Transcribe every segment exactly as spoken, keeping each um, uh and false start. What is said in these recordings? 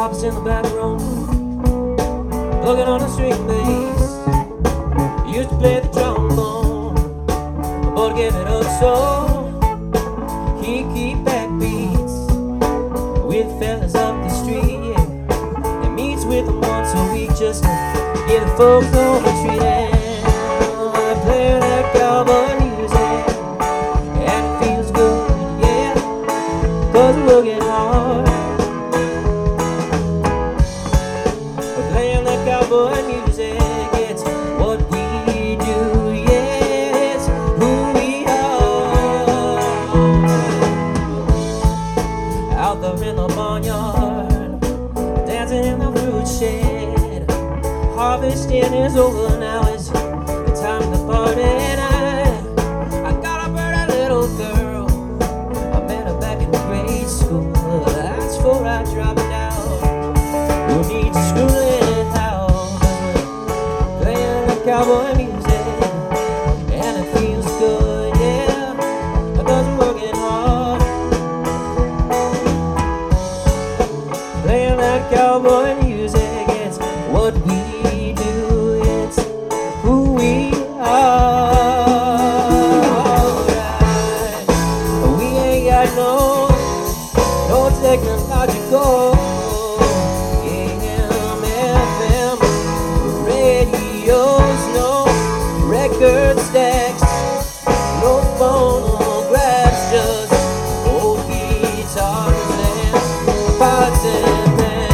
Pops in the back room, looking on a string bass. Used to play the trombone, but gave it up, so he keep backbeats with fellas up the street, yeah. And meets with them once a week just to get the folks on the treat. And I play that cowboy music, and it feels good, yeah, 'cause we're working hard. Cowboy music, it's what we do, yeah, it's who we are. Out there in the barnyard, dancing in the fruit shed. Harvesting is over, now it's the time to party. And I, I got a pretty little girl, I met her back in grade school. That's before I dropped out. Who needs schooling? Cowboy music, and it feels good, yeah, because we're working hard. Playing that cowboy music, it's what we do, it's who we are. Alright, we ain't got no, no technological record stacks, no phonographs, just old guitars and pots and pans.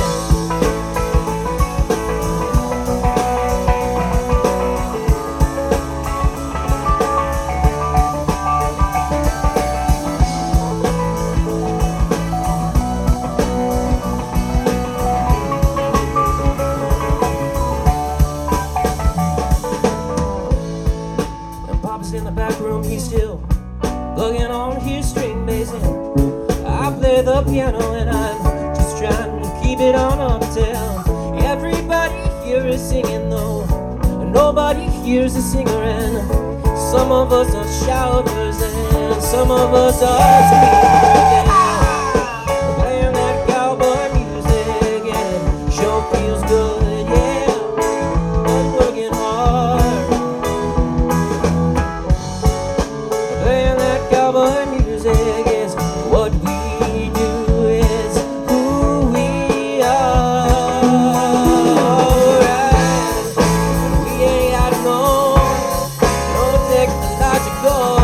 In the back room, he's still plugging on his string bass, and I play the piano, and I'm just trying to keep it on up till everybody here is singing, though and nobody hears the singer. And some of us are shouters, and some of us are speakers, yeah. Playing that cowboy music, and it sure feels good, yeah, but working hard. Cowboy music is what we do, is who we are. Alright, we ain't got no, no technological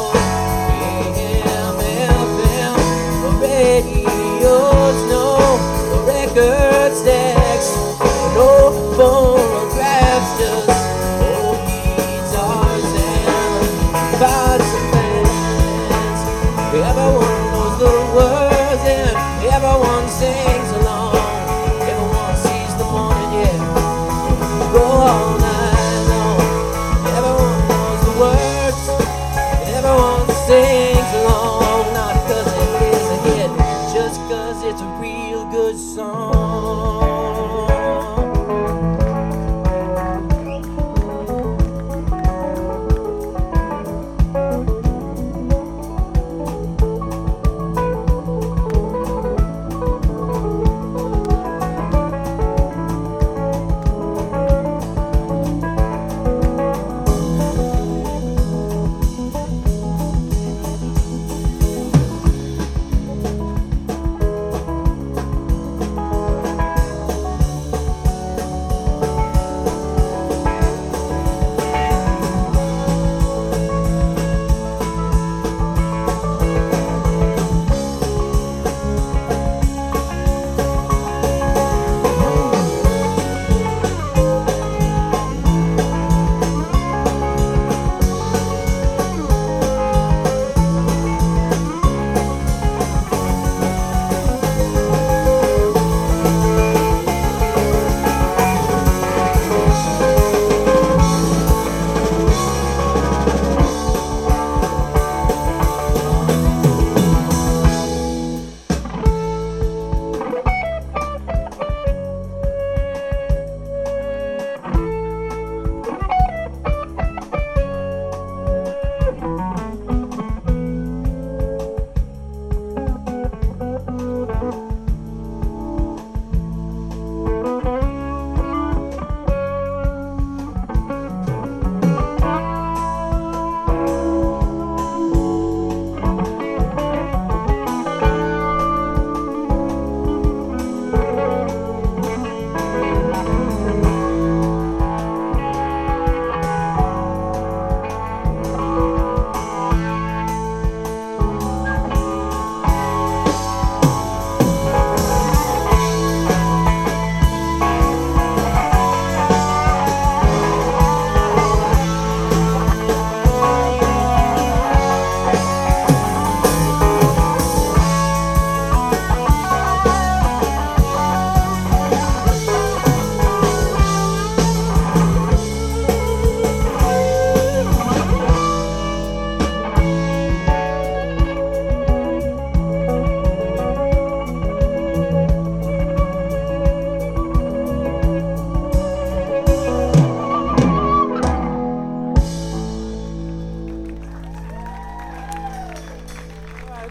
A M, F M, radios, no record stacks, no phonographs, just old guitars and pots and pans. Everyone knows the words and everyone sings along. Everyone sees the morning, yeah, go all night long. Everyone knows the words and everyone sings along. Not 'cause it is a hit, just 'cause it's a real good song.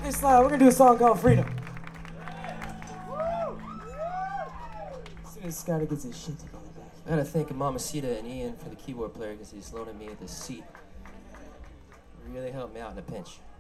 this line. We're gonna do a song called Freedom. As soon as Scotty gets his shit together back. I gotta thank Mamacita and Ian for the keyboard player because he's loaning me this seat. Really helped me out in a pinch.